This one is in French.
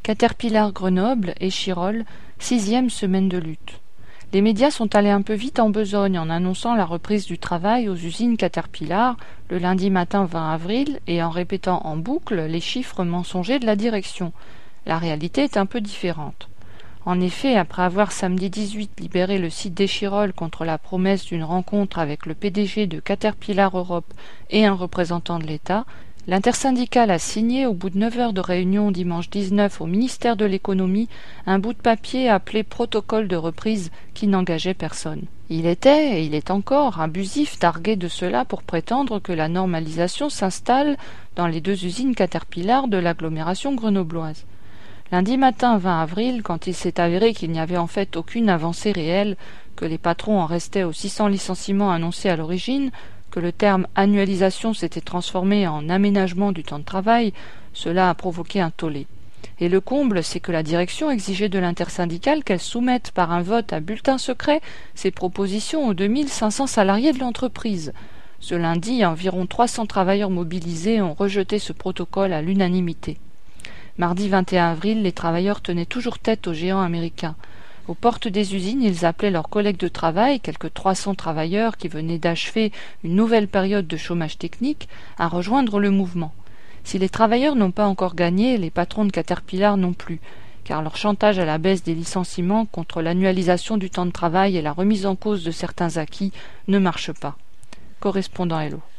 Caterpillar Grenoble et Chirol, 6e semaine de lutte. Les médias sont allés un peu vite en besogne en annonçant la reprise du travail aux usines Caterpillar le lundi matin 20 avril et en répétant en boucle les chiffres mensongers de la direction. La réalité est un peu différente. En effet, après avoir samedi 18 libéré le site d'Échirolles contre la promesse d'une rencontre avec le PDG de Caterpillar Europe et un représentant de l'État, l'intersyndicale a signé, au bout de 9 heures de réunion dimanche 19 au ministère de l'économie, un bout de papier appelé protocole de reprise qui n'engageait personne. Il était, et il est encore, abusif d'arguer de cela pour prétendre que la normalisation s'installe dans les 2 usines Caterpillar de l'agglomération grenobloise. Lundi matin 20 avril, quand il s'est avéré qu'il n'y avait en fait aucune avancée réelle, que les patrons en restaient aux 600 licenciements annoncés à l'origine, que le terme annualisation s'était transformé en aménagement du temps de travail, cela a provoqué un tollé. Et le comble, c'est que la direction exigeait de l'intersyndicale qu'elle soumette par un vote à bulletin secret ses propositions aux 2500 salariés de l'entreprise. Ce lundi, environ 300 travailleurs mobilisés ont rejeté ce protocole à l'unanimité. Mardi 21 avril, les travailleurs tenaient toujours tête aux géants américains. Aux portes des usines, ils appelaient leurs collègues de travail, quelques 300 travailleurs qui venaient d'achever une nouvelle période de chômage technique, à rejoindre le mouvement. Si les travailleurs n'ont pas encore gagné, les patrons de Caterpillar non plus, car leur chantage à la baisse des licenciements contre l'annualisation du temps de travail et la remise en cause de certains acquis ne marche pas. Correspondant Hello.